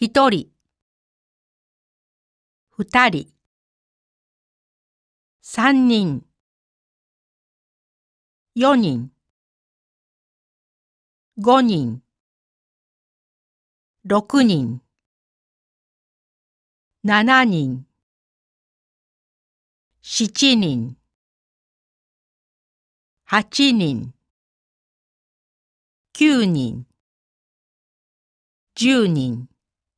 一人、二人、三人、四人、五人、六人、七人、七人、八人、九人、10人。